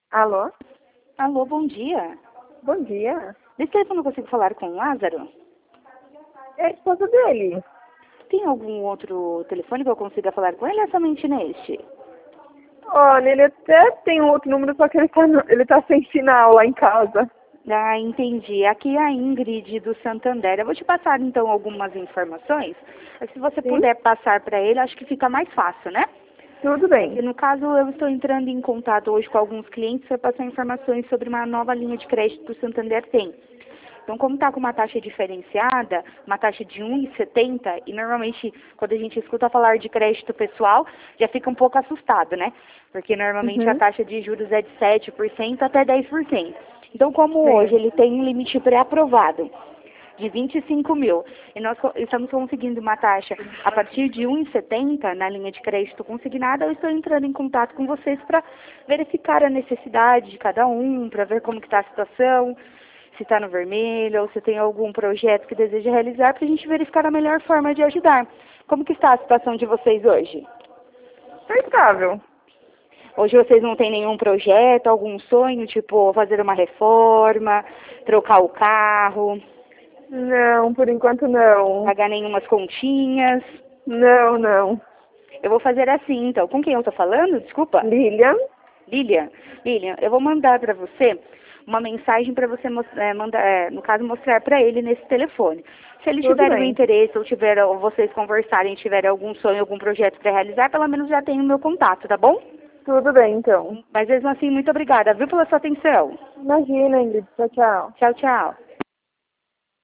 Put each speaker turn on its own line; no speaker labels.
Alô?
Alô, bom dia.
Bom dia.
Nesse telefone eu consigo falar com o Lázaro?
É a esposa dele.
Tem algum outro telefone que eu consiga falar com ele ou é somente neste?
Olha, ele até tem um outro número, só que ele tá sem sinal lá em casa.
Ah, entendi. Aqui é a Ingrid do Santander. Eu vou te passar então algumas informações. Se você
Sim?
puder passar para ele, acho que fica mais fácil, né?
Tudo
É que
bem.
no caso eu estou entrando em contato hoje com alguns clientes para passar informações sobre uma nova linha de crédito que o Santander tem. Então, como está com uma taxa diferenciada, uma taxa de 1,70, e normalmente quando a gente escuta falar de crédito pessoal, já fica um pouco assustado, né? Porque normalmente a
Uhum.
taxa de juros é de 7% até 10%. Então, como hoje
Sim.
ele tem um limite pré-aprovado de 25 mil, e nós estamos conseguindo uma taxa a partir de 1,70 na linha de crédito consignada, eu estou entrando em contato com vocês para verificar a necessidade de cada um, para ver como que está a situação, se está no vermelho ou se tem algum projeto que deseja realizar, para a gente verificar a melhor forma de ajudar. Como que está a situação de vocês hoje?
Tá estável.
Hoje vocês não têm nenhum projeto, algum sonho, tipo fazer uma reforma, trocar o carro,
Não, por enquanto não.
pagar nenhumas continhas?
Não, não.
Eu vou fazer assim, então. Com quem eu estou falando? Desculpa.
Lilian?
Lilian. Lilian, eu vou mandar para você uma mensagem para você mandar, no caso, mostrar para ele nesse telefone. Se ele
Tudo
tiver um
bem.
interesse ou vocês conversarem, tiverem algum sonho, algum projeto para realizar, pelo menos já tem o meu contato, tá bom?
Tudo bem, então.
Mas mesmo assim, muito obrigada, viu, pela sua atenção.
Imagina, Ingrid. Tchau, tchau.
Tchau, tchau.